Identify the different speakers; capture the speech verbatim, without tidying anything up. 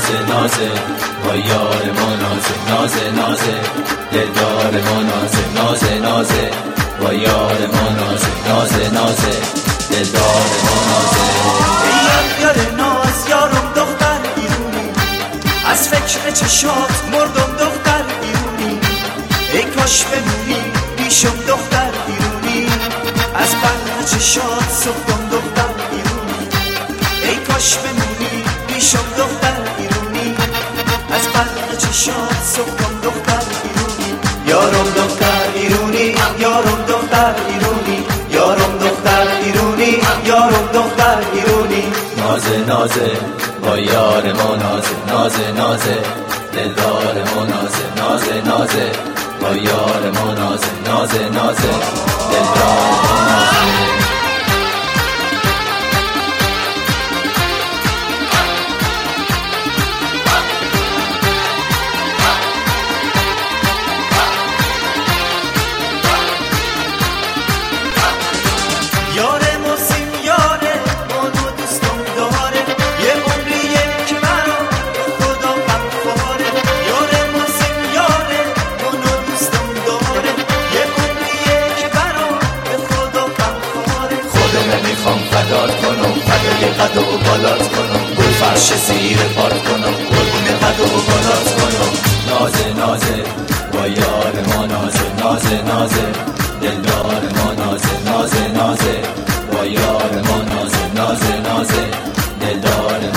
Speaker 1: نازه نازه با یار ما نازه نازه نازه دلدار ما نازه نازه نازه با یار ما نازه نازه نازه دلدار ما نازه
Speaker 2: ای یار ناز یارم دختر ایرونی از فکر چشات مردم دختر ایرونی ای کاش بمونی پیشم دختر ایرونی از بر چشات سفتم دختر ایرونی ای کاش بمونی پیشم دختر ایرونی از بر چشات سفتم دختر ایرونی یارم دختر ایرونی یارم دختر ایرونی یارم دختر ایرونی یارم دختر ایرونی
Speaker 1: نازه نازه با یار ما نازه نازه نازه دلدار ما نازه نازه نازه با یار ما نازه نازه نازه دلدار ما نازه فدات کنم فدای قد و بالات کنم گل فرش زیر پات کنم قربون قد و بالات کنم نازه نازه با یار ما نازه نازه نازه دلدار ما نازه نازه نازه با یار ما نازه نازه نازه دلدار